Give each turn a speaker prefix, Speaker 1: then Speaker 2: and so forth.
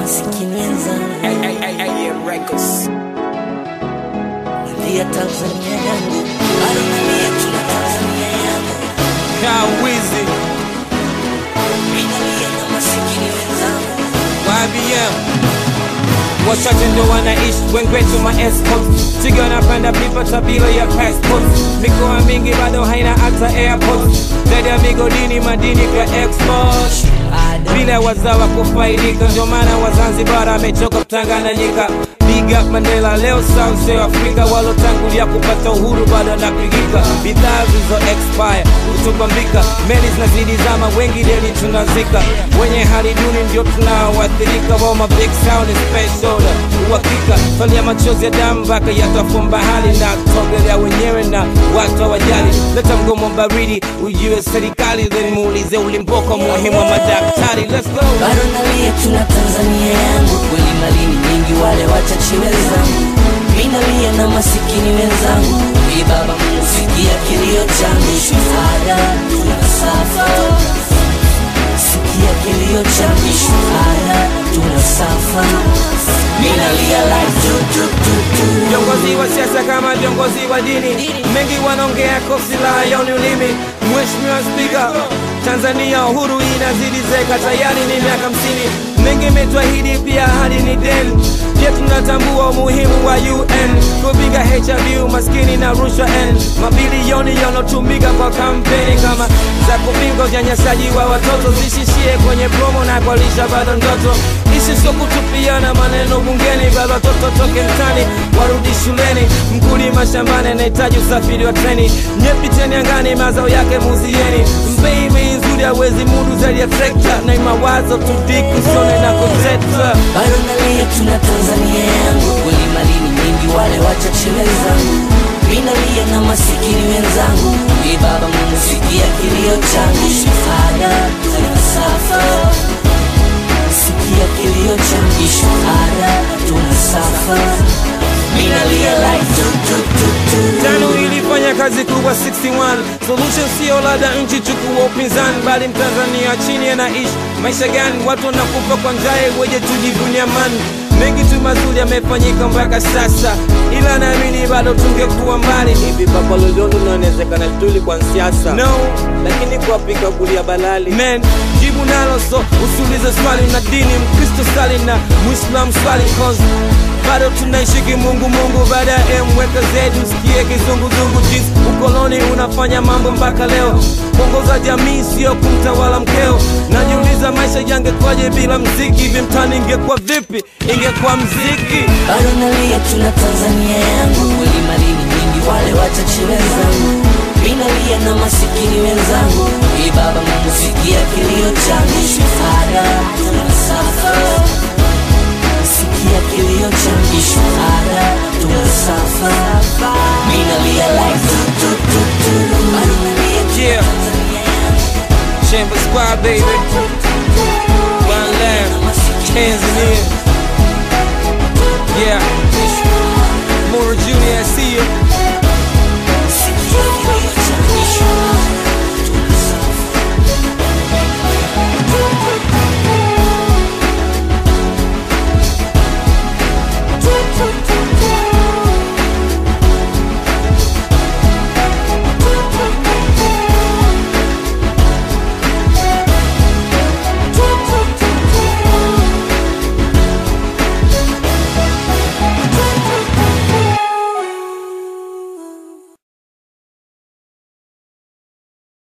Speaker 1: masikini wenzangu.
Speaker 2: Records.
Speaker 1: Nalia Tanzania yangu, bado nalia tuna Tanzania yangu.
Speaker 2: Kawizi
Speaker 1: Nalia na masikini wenzangu.
Speaker 2: YBM wachache ndo wanaishi, wengi wetu ma-escorts. Tigi wanapenda pipa tabila ya passport. Mikoa mingi bado haina hata airport. Zaidi ya migodini madini kwa export. Bila wazawa kufaidika, ndio maana Wazanzibar amechoka kutanganyika. Big up Mandela, leo South Africa. Walotangulia kupata uhuru bado wanapigika. Bidhaa zilizo expire kutupambika, meli zinazidi zama, wengi deni tunazika. Wenye hali duni ndio tunaoathirika. Wao ma big sound is special uhakika. Fali ya machozi ya damu mpaka yatafumba hali na togelea wenyewe na watu wajali. Leta mgomo baridi ujue serikali, then muulize ulimboka muhimu wa madaktari. Let's go.
Speaker 1: Bado nalia tuna Tanzania yangu, kweli malini nyingi wale wachache wenzangu. Mimi nalia na masikini wenzangu. Ee Baba Mungu sikia kilio changu. Shuhada tunasafa, sikia kilio changu. Shuhada tunasafa, mimi nalia like tu.
Speaker 2: Viongozi wa siasa kama viongozi wa dini, mengi wanaongea kwa silaha ya ulimi. Mheshimiwa Spika, Tanzania uhuru inazidi zeka, tayari ni miaka 50. Mengi imetuahidi pia hadi ni deni. Je, tunatambua umuhimu wa UN kupinga HIV, maskini na rushwa N? Mabilioni yanotumika kwa kampeni kama za kupinga unyanyasaji wa watoto zishishie kwenye promo na kwa lisha bado ndoto. Isi sio kutupiana maneno bungeni, baba watoto toke mtani warudi shuleni. Mkulima shambani anahitaji usafiri wa treni. Nyepiteni angani mazao yake muzieni. Mbei nzuri hawezi mudu zaidi ya trekta, na mawazo tudiku sione na kuteta.
Speaker 1: Bado nalia tuna Tanzania yangu, kweli malini nyingi wale wachache wenzangu. Mimi nalia na masikini wenzangu. Ee Baba Mungu sikia kilio changu. Shuhada tunasafa, sikia kilio changu. Shuhada tunasafa, mimi nalia like tu.
Speaker 2: Tano ilifanya kazi kubwa 61. Solution sio lada nchi chukua upinzani, bali Mtanzania chini anaishi maisha gani? Watu wanakufa kwa njaa, weje tujivunia amani. Mengi tu mazuri yamefanyika mpaka sasa, ila naamini bado tungekuwa mbali.
Speaker 3: Hivi Papa Lolondo unawezekana tuli kwa siasa,
Speaker 2: No,
Speaker 3: lakini kwa pika kulia balali.
Speaker 2: man, jibu nalo so usiulize swali na dini. Mkristo swali na Muislam swali, cause bado tunaishi kimungu mungu. Baada ya mweka zetu sikie kizunguzungu. Jinsi ukoloni unafanya mambo mpaka leo. Kuongoza jamii sio kumtawala mkeo. Najiuliza maisha yangekwaje bila mziki? Hivi mtani ingekuwa vipi? Ingekuwa mziki.
Speaker 1: Bado nalia tuna Tanzania yangu, kweli malini nyingi wale wachache wenzangu. Mimi nalia na masikini wenzangu. Ee Baba Mungu sikia kilio changu. Shuhada tunasafa, sikia kilio changu. Shuhada tunasafa, mimi nalia like tu. Bado nalia tuna Tanzania yangu.
Speaker 2: Chamber Squad, baby. One love, Tanzania. Yeah, Mora Junior, I see you.